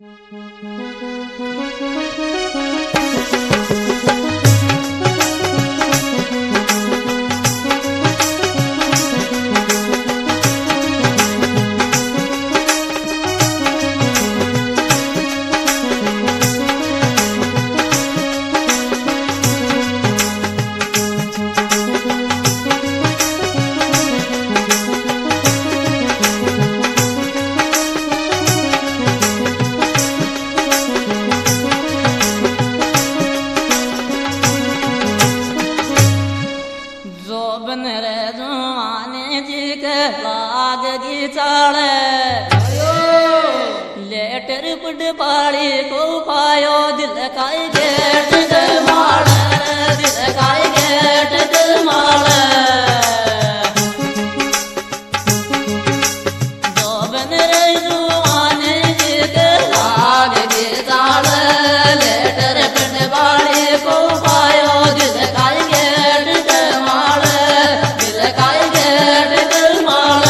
letter put पाड़ी को पायो दिल काई गेट माल दिल काई गेट माल जोबन रे जुआने जी के लाग गे जाल लेटर पुट पाड़ी को पायो दिल काई गेट माल दिल काई गेट माल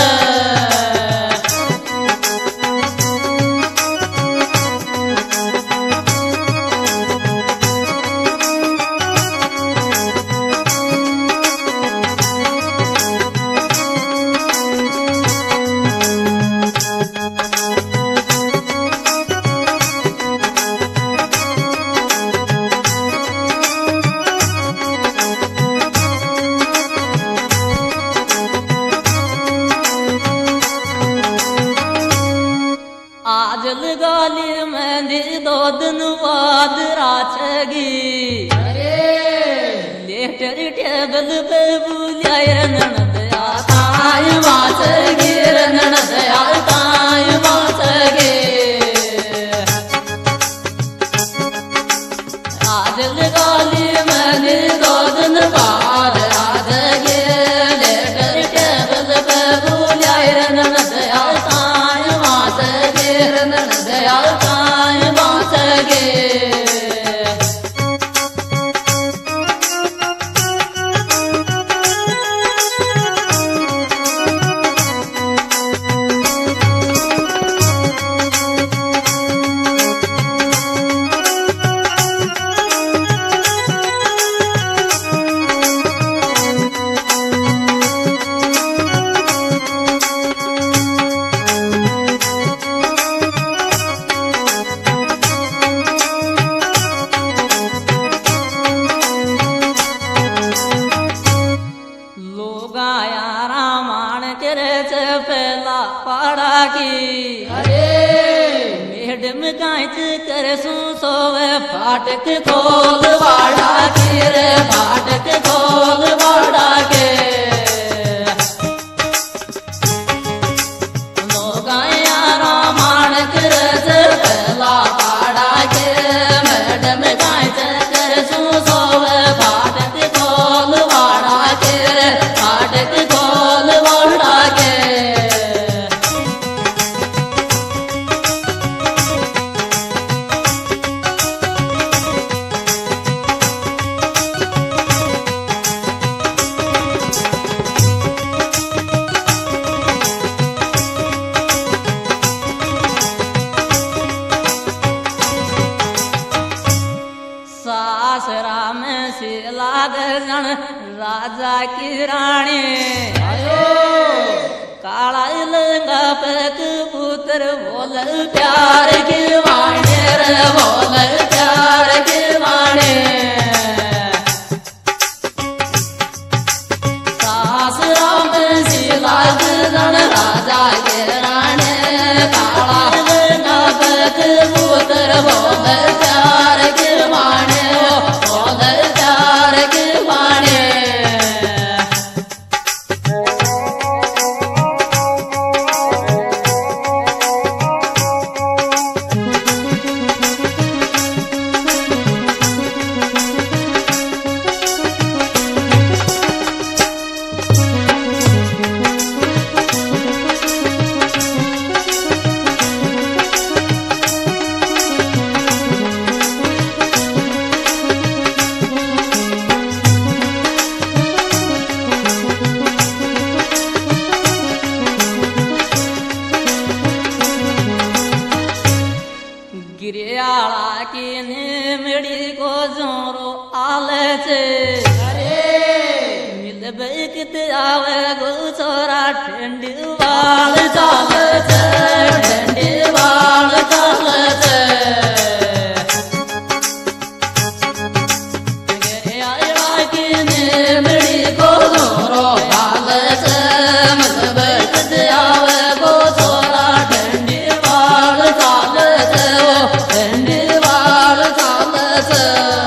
आजल गाली मेहंदी दो दिन बाद राचगी लेटर टेबल पे बुलाए ननदया ताय वाचगी ननदया ताय वाचगी आजल गाली मेहंदी दो दिन बाद राचगी लेटर टेबल पे बुलाए ननदया ताय वाचगी ननदया ताय वाचगी पाड़ा की मैडम कांच कर सोवे फाटक खोल वाड़ा की रे फाटक खोल वाड़ा के लोग यारा मान कर पहला पाड़ा के मैडम कांच कर सोवे फाटक खोल वाड़ा के रे फाटक खोल वाड़ा के सासरा में शिला दर्शन राजा की रानी काला लंगा पक पुत्र बोल प्यार की वाणी रे बोल प्यार की वाणी सासरा में शिला दर्शन राजा की रानी काला लंगा पक पुत्र बोल प्यार की वाणी गिरियाला की निमड़ी को जोरो आले छे अरे मिल बैकत आवे गो छोरा ठंडी वाल चाले छे ठंडी वाल चाले छे गिरियाला की निमड़ी को जोरो आले छे मिल बैकत आवे गो छोरा ठंडी वाल चाले छे ठंडी वाल चाले छे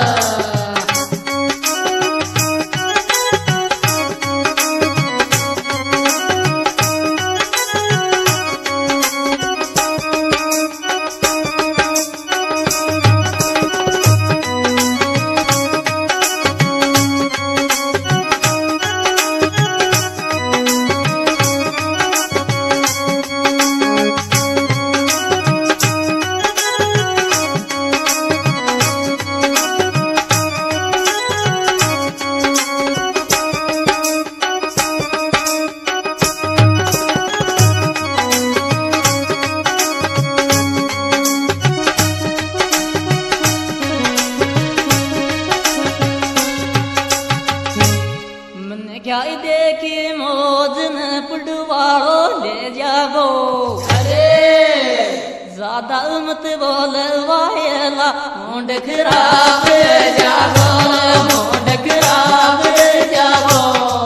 क्या देखी मोजन पुडवाड़ो ले जागो अरे ज्यादा मत बोल वायला मुंड खराब जागो मुंड खराब जागो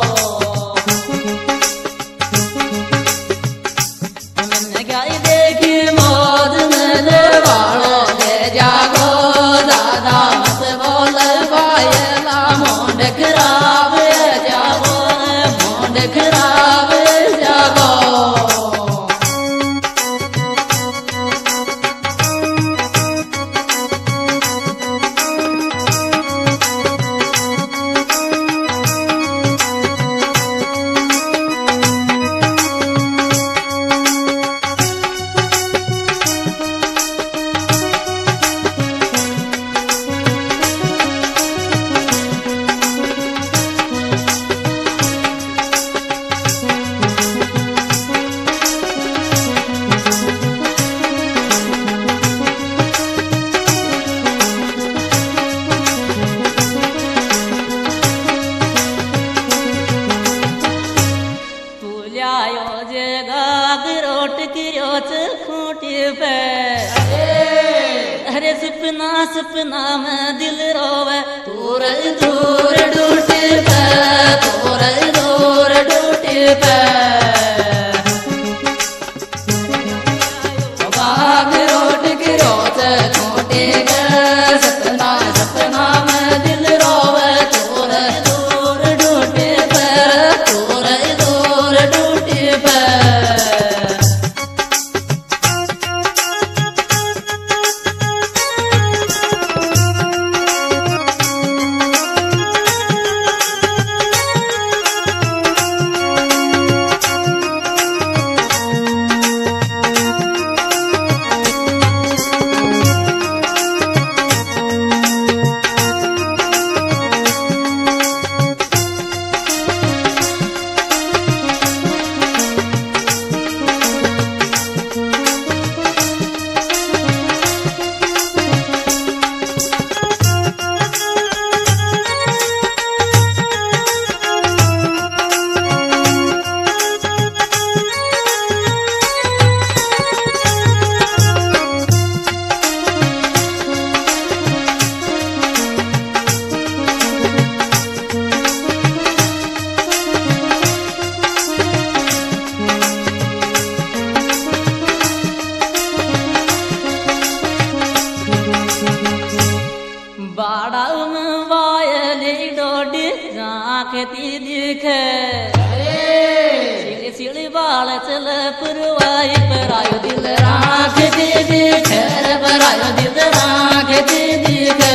मैंने क्या देखी मोजन वाड़ो ले जागो ज्यादा मत बोल वायला मुंड खराब खराब जागो खूंटी पे अरे सपना सपना में दिल रोवे दूर दूर डूटी पे दूर दूर डूटी पे बाग रोट की रोट खूंटी पे सपना सपना में दिल रोवे दूर दूर डूटी पे दूर दूर डूटी पे आखती दिखे सिली सिली बाल चल पुरवाई पर आयो दिल राखती दिखे पर आयो दिल राखती दिखे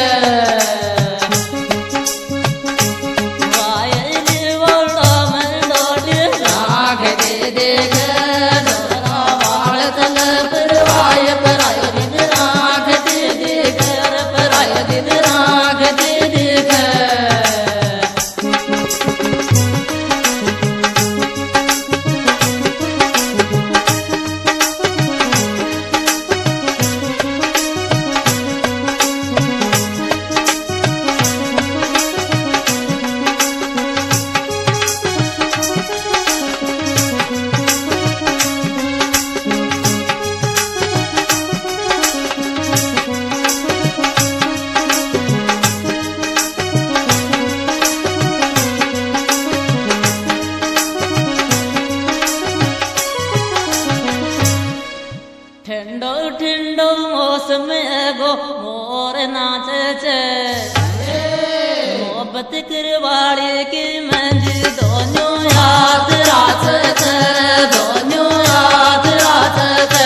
में गो मोर नाच छे मोहब्बत करवाड़ी की मंजी दोनों याद रात छे दोनों याद रात छे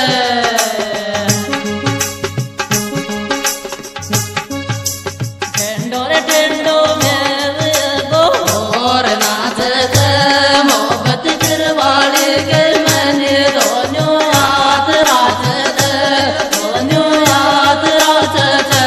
टेंडो रे टेंडो में गो मोर नाच छे मोहब्बत करवाड़ी की मंजी दोनों याद रात छे दोनों याद रात छे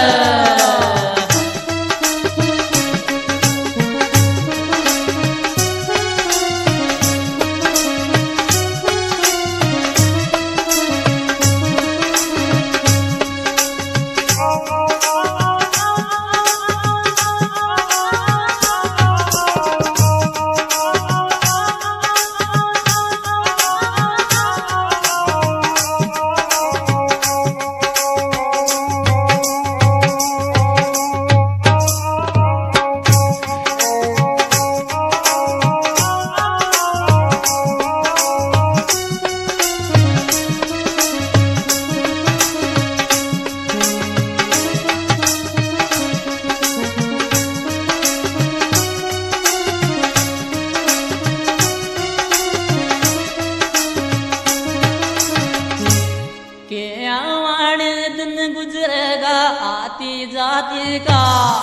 गुजरेगा आती जाती का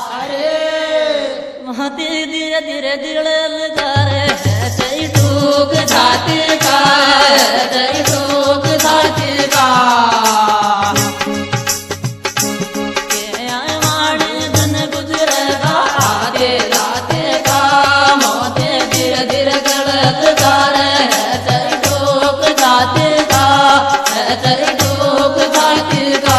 अरे महती धीरे धीरे दिल लगा रे है टूक जाती का है टूक जाती का दिन गुजरेगा आते जाते का मोते धीरे धीरे दिल लगा रे है टूक जाती का है टूक जाती का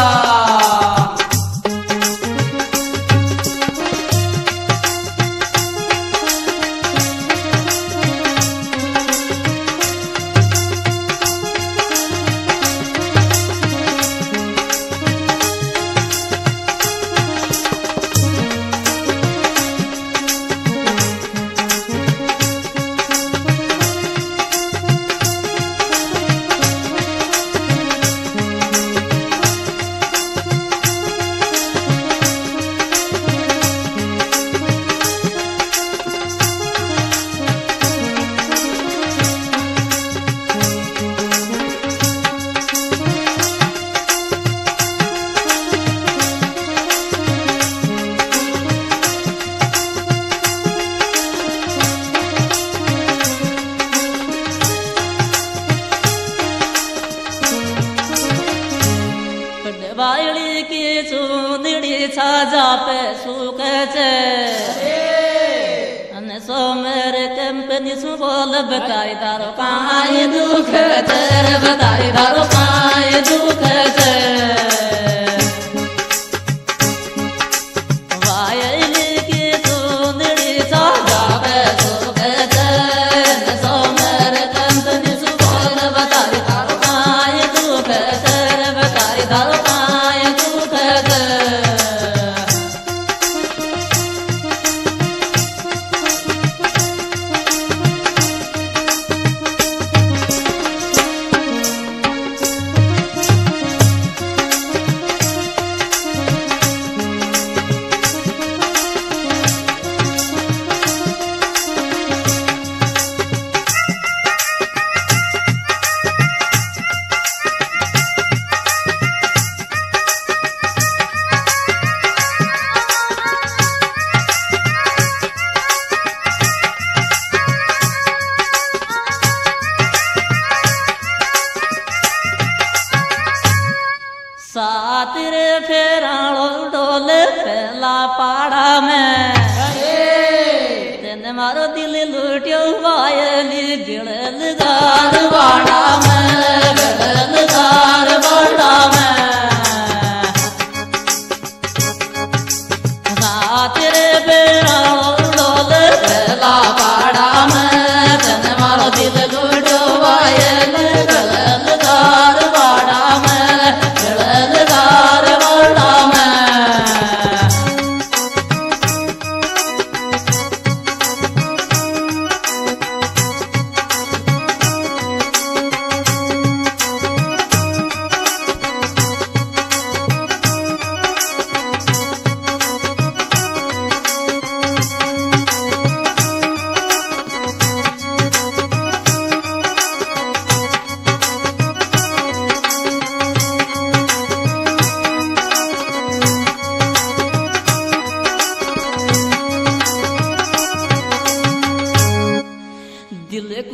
बायली की चूंदड़ी छाजा पे सूख छे अने सो मेरे कंपनी सु बोल बताई दारो काई दुख तेरे बताई दारो काई दुख छे बायली की चूंदड़ी छाजा पे सूख छे अने सो मेरे कंपनी सु बोल बताई दारो काई दुख तेरे बताई दारो सातिर फेरालो डोले पहला पाड़ा में तेने मारो दिल लुटियो वायली गिड़ल गार वाड़ा में गिड़ल गार वाड़ा में सातिर फेरालो डोले पहला पाड़ा में तेने मारो दिल लुटियो वायली गिड़ल गार वाड़ा में गिड़ल गार वाड़ा में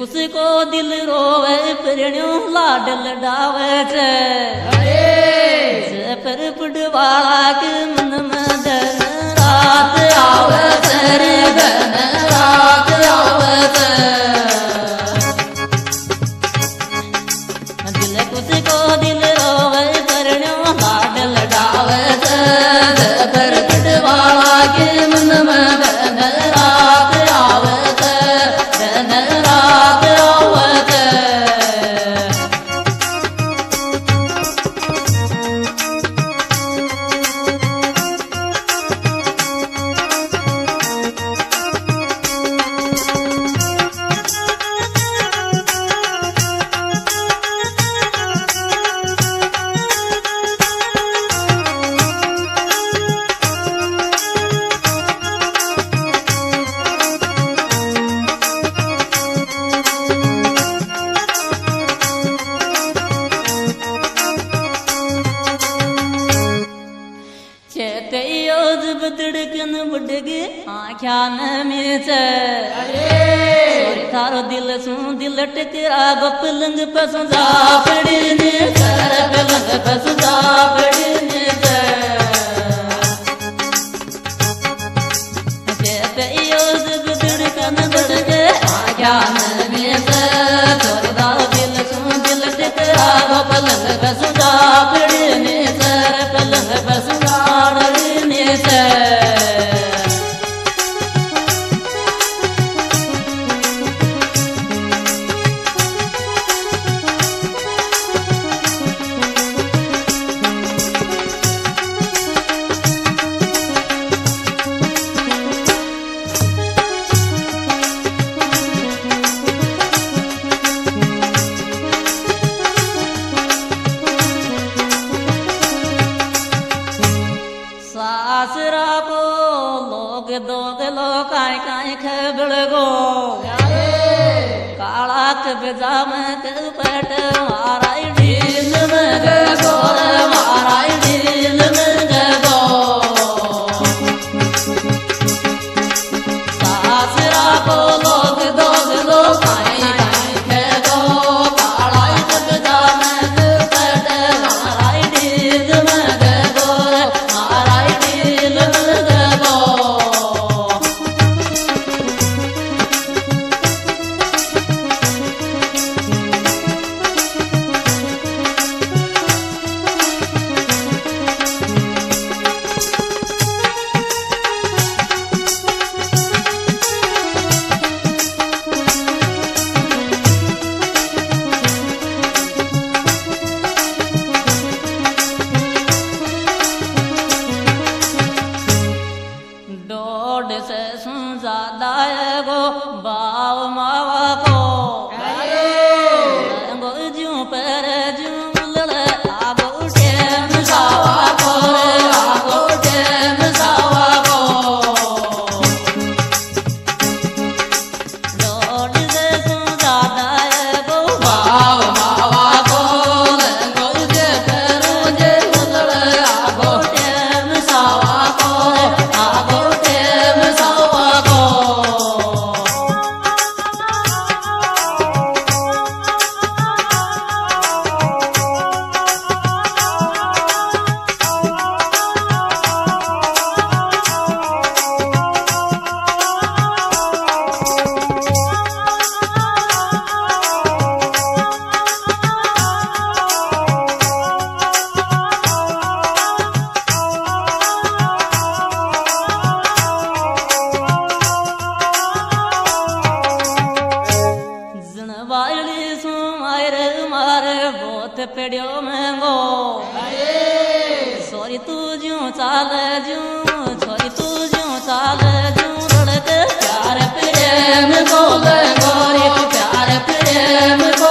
को दिल रोवे प्रणियो लाड लडावे छे पर पुडवाला के मन में दिन रात आवे रे दिन रात आवे दिल को दिल रोवे प्रणियो लाड लडावे पर पुडवाला के मन में दिन रात आवे दिन रात आवे बदड़कन बुडगे आख्या न मिच थारो दिल सू दिल टकरा गो पलंग पसु जा पड़ने सर पलंग पसु जा पड़ने बदड़कन बुडगे आख्या न मिच थारो दिल सू दिल टकरा गो पलंग पसु जा पड़ने सर पलंग पसु जा पड़ने सासरा को लोग दोग लो काय काय खबड़ गो काला कबजा में कपट माराई ढील में गो माराई ढील में गो सासरा को लोग दोग लो काय काय खबो काला कबजा में कपट माराई ढील में गो माराई ढील में गो डोड से सुन ज्यादा गो बाव मावा को गो जू पर जू लड़ आगो टेम सावा को आगो टेम सावा को डोड से सुन ज्यादा गो बाव मावा को गो जे पर जे लड़ आगो टेम सावा को आगो टेम सावा को जनवाली सु मारे मारे बहुत पेड़ियो महंगो सोरी तू जू चाल जू छोरी तू जू चाल जू रड़क प्यार प्रेम को गोरी प्यार प्रेम को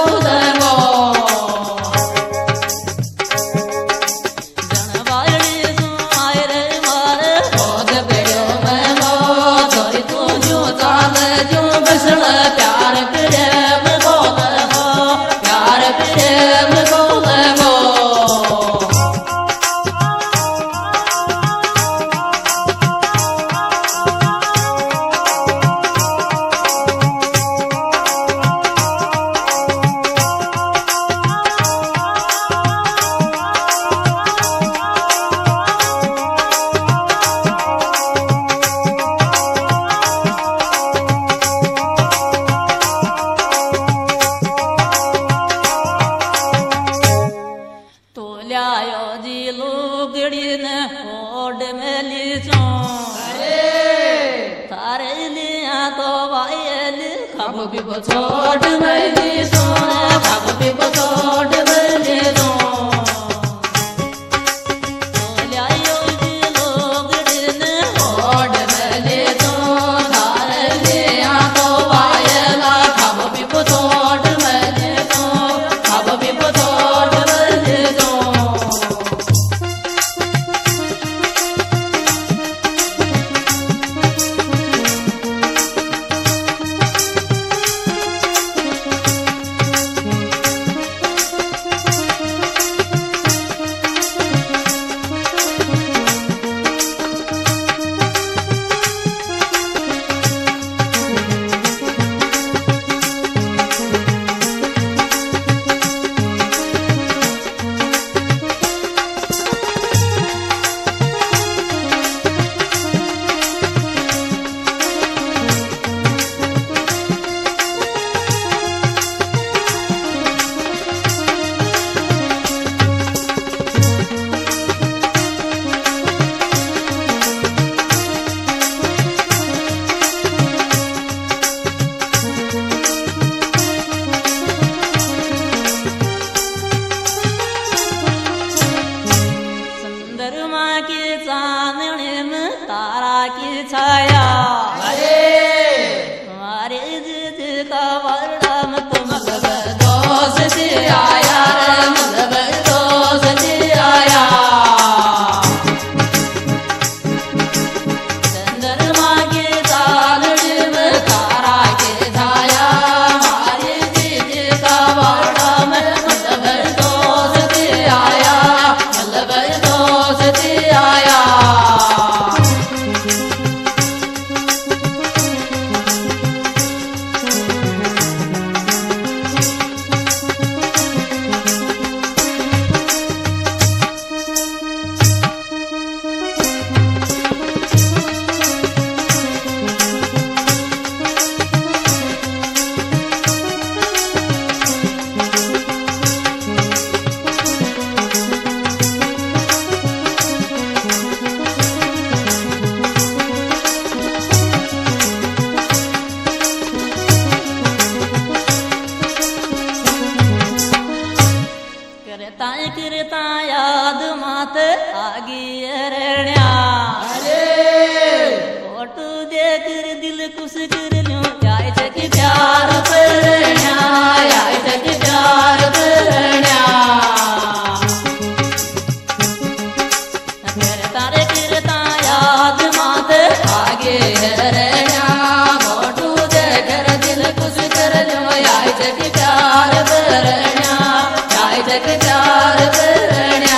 जनवाली सु मारे मारे बहुत पेड़ियो महंगो सोरी तू जू चाल जू बसड़ प्यार प्रेम को प्यार प्रेम को दिन ओड में लीचो थारे लिया तो वायल खब पिबो छोड़ में लीचो खब पिबो छोड़ में लीचो करता याद मात आगी अरण्या फोटो देकर दिल खुश कर लो आय जग प्यार परण्या आय जग प्यार परण्या करता याद मात आगे अरण्या फोटो देकर दिल खुश कर लो आय जग प्यार परण्या आय जग प्यार परण्या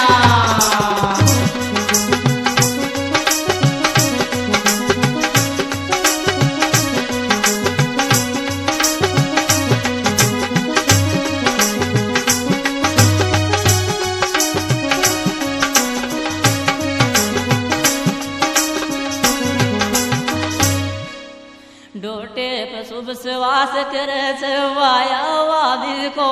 डोटे पे शुभ श्वास करे वाया वादी को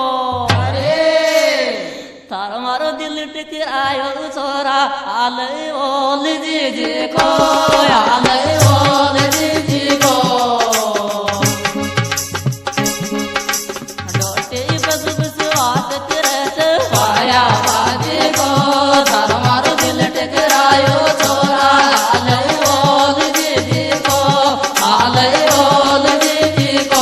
थारो मारो दिल टिक आयो छोरा आले ओल जी को आले ओल जी को डोटे पे शुभ श्वास करे वाया वादी को थारो मारो दिल टिक आयो छोरा आले ओल जी को आले ओल जी को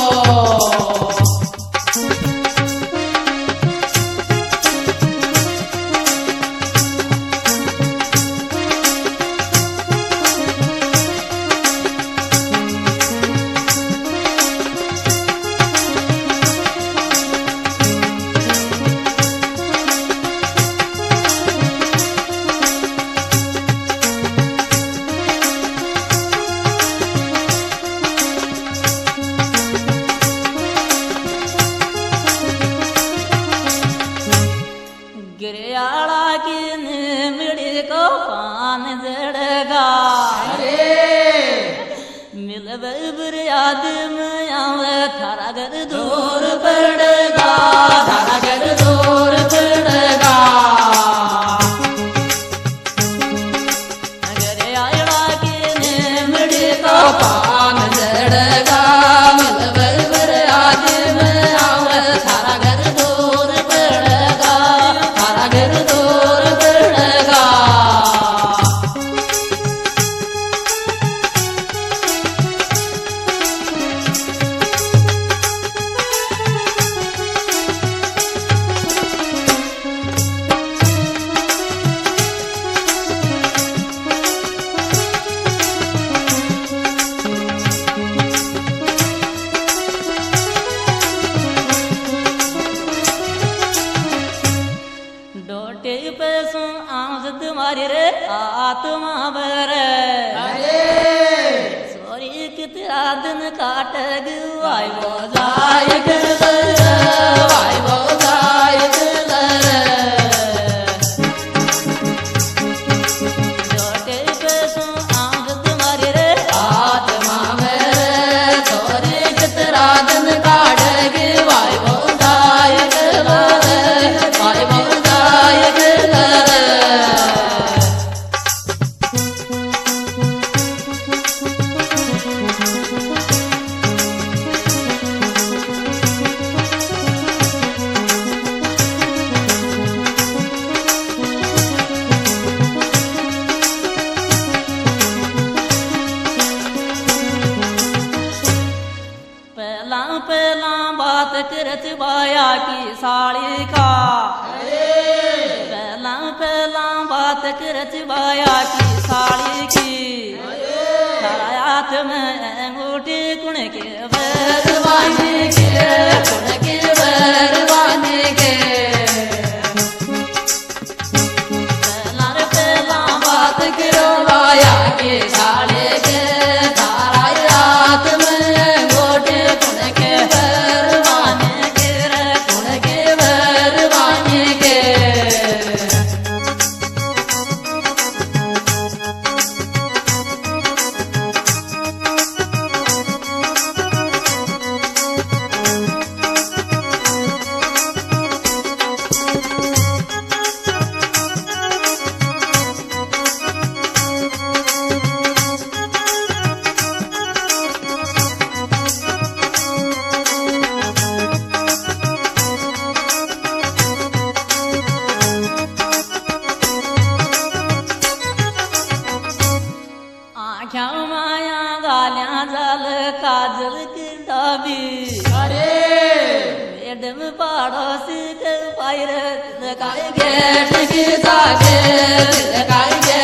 गिरियाला की निमड़ी को पान जड़गा मिलबे बुर याद में आवे थारा घर दूर पड़ेगा थारा घर दूर पड़ेगा पान जड़गा मिलवर बर आज में आवे थारा घर दूर पड़ेगा थारा घर दूर पड़ेगा डोटे पैसों आमद तुम्हारी रे आत्मा बरे सोरी कितना दिन काट गुआई वो जाए वाई वो जाए डोटे पैसों आमद तुम्हारी रे आत्मा बरे सोरी कितना दिन काट गुआई वो जाए वाई वो पहला बात करत बाया की साड़ी का पहला बात करत बाया की साड़ी की हाथ में अंगूठी कुण के बरवाने के कुण के बरवाने के पहला बात करो बाया की साड़ी के तारा हाथ में अंगूठी कुण के बरवाने के कुण के बरवाने के आख्या माया गालियां जल काजल की डाबी मैडम पड़ोसी के पायर गेट की जागे